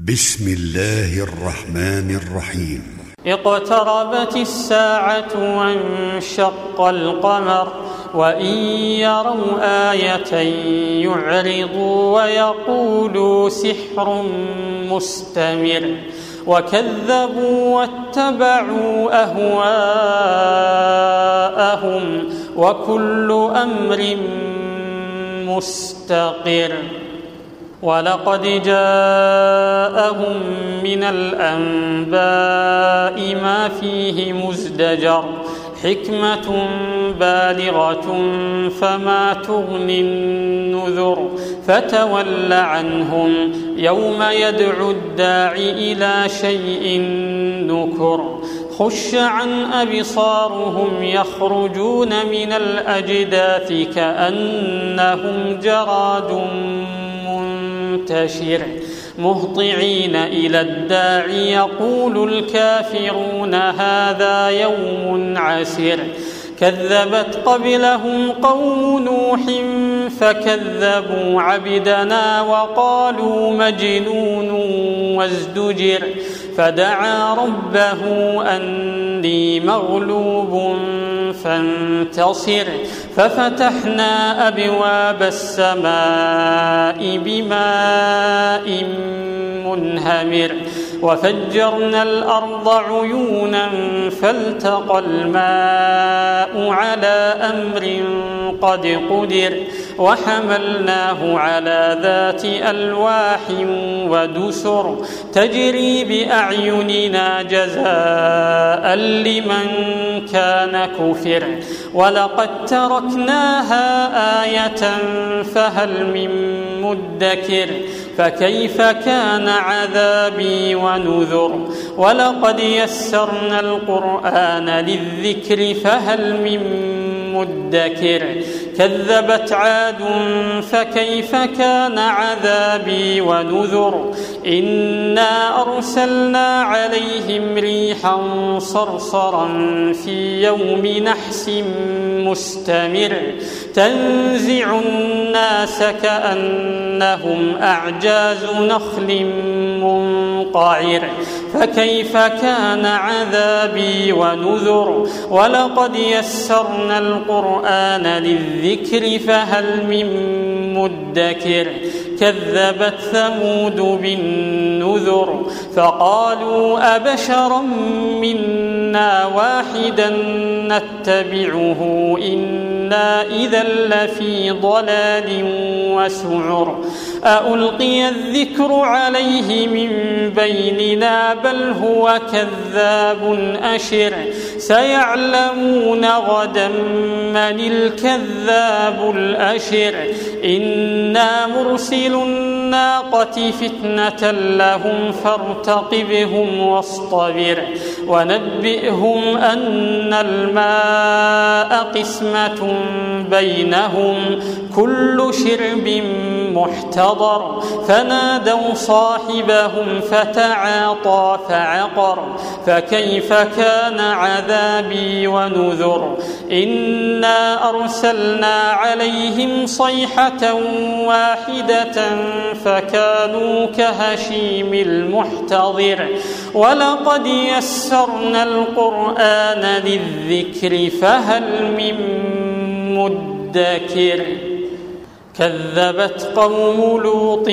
بسم الله الرحمن الرحيم. اقتربت الساعة وانشق القمر وإن يروا آية يعرضوا ويقولوا سحر مستمر وكذبوا واتبعوا أهواءهم وكل أمر مستقر. ولقد جاءهم من الأنباء ما فيه مزدجر حكمة بالغة فما تغني النذر فتول عنهم يوم يدعو الداعي إلى شيء نكر خش عن أبصارهم يخرجون من الأجداث كأنهم جراد منتشر مهطعين إلى الداعي يقول الكافرون هذا يوم عسر. كذبت قبلهم قوم نوح فكذبوا عبدنا وقالوا مجنون وازدجر فدعا ربه أني مغلوب فانتصر ففتحنا أبواب السماء بماء منهمر وفجرنا الأرض عيونا فالتقى الماء على أمر قد قدر وحملناه على ذات ألواح ودسر تجري بأعيننا جزاء لمن كان كفر. ولقد تركناها آية فهل من مدكر فكيف كان عذابي ونذر. ولقد يسرنا القرآن للذكر فهل من مدكر. كذبت عاد فكيف كان عذابي ونذر. إنا أرسلنا عليهم ريحا صرصرا في يوم نحس مستمر تنزع الناس كأنهم أعجاز نخل منقعر فكيف كان عذابي ونذر. ولقد يسرنا القرآن للذكر فهل من مدكر. كذبت ثمود بالنذر فقالوا أبشرا منا واحدا نتبعه إنا إذا لفي ضلال وسعر. ألقي الذكر عليه من بيننا بل هو كذاب أشر. سيعلمون غدا من الكذاب الأشر. إنا مرسل الناقة فتنة لهم فارتقبهم واصطبر ونبئهم أن الماء قسمة بينهم كل شرب محتضر. فنادوا صاحبهم فتعاطى فعقر فكيف كان عذابي ونذر. إنا أرسلنا عليهم صيحة واحدة فكانوا كهشيم المحتضر. ولقد يسرنا القرآن للذكر فهل من مدكر. كذبت قوم لوط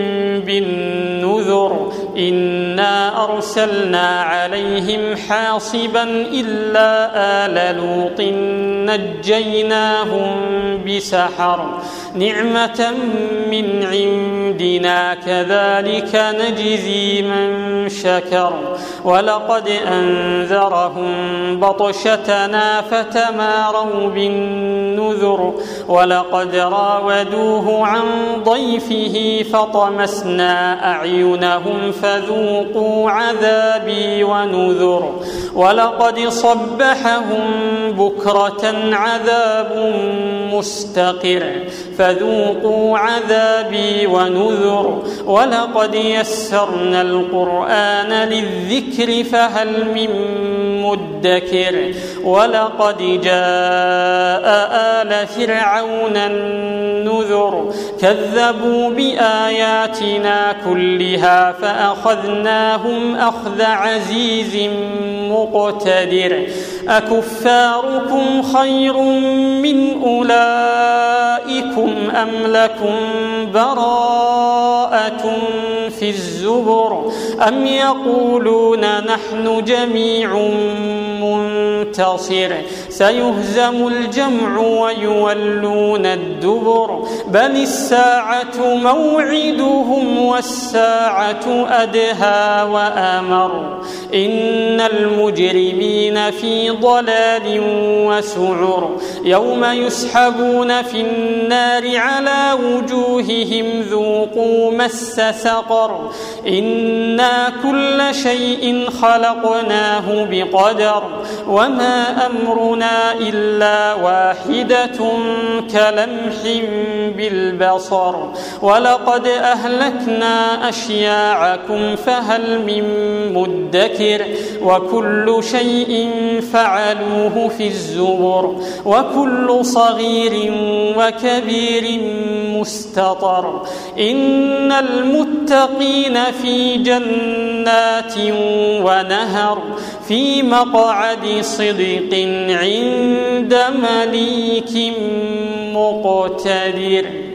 بالنذر إنا أرسلنا عليهم حاصبا إلا آل لوط نجيناهم بسحر نعمة من عندنا كذلك نجزي من شكر. ولقد أنذرهم بطشتنا فتماروا بالنذر. ولقد راودوه عن ضيفه فطمسنا أعينهم فذوقوا عذابي ونذر. ولقد صبحهم بكرة عذاب مستقر فذوقوا عذابي ونذر ولقد يسرنا القرآن للذكر فهل من مدكر ولقد جاء آل فرعون النذر كذبوا بآياتنا كلها فأخذناهم أخذ عزيز مقتدر أكفاركم خير من أولئكم أم لكم براءة في الزبر أم يقولون نحن جميع منتصر سيهزم الجمع ويولون الدبر بل الساعة موعدهم والساعة أدهى وأمر إن المجرمين في ضلال وسعر يوم يسحبون في النار على وجوههم ذوقوا مس سقر إنا كل شيء خلقناه بقدر وما أمرنا إلا واحدة كلمح بالبصر ولقد أهلكنا أشياعكم فهل من مدكر وكل شيء فعلوه في الزبر وكل صغير وكبير مستطر إن المتقين في جنات ونهر في مقعد صدق عند مليك مقتدر.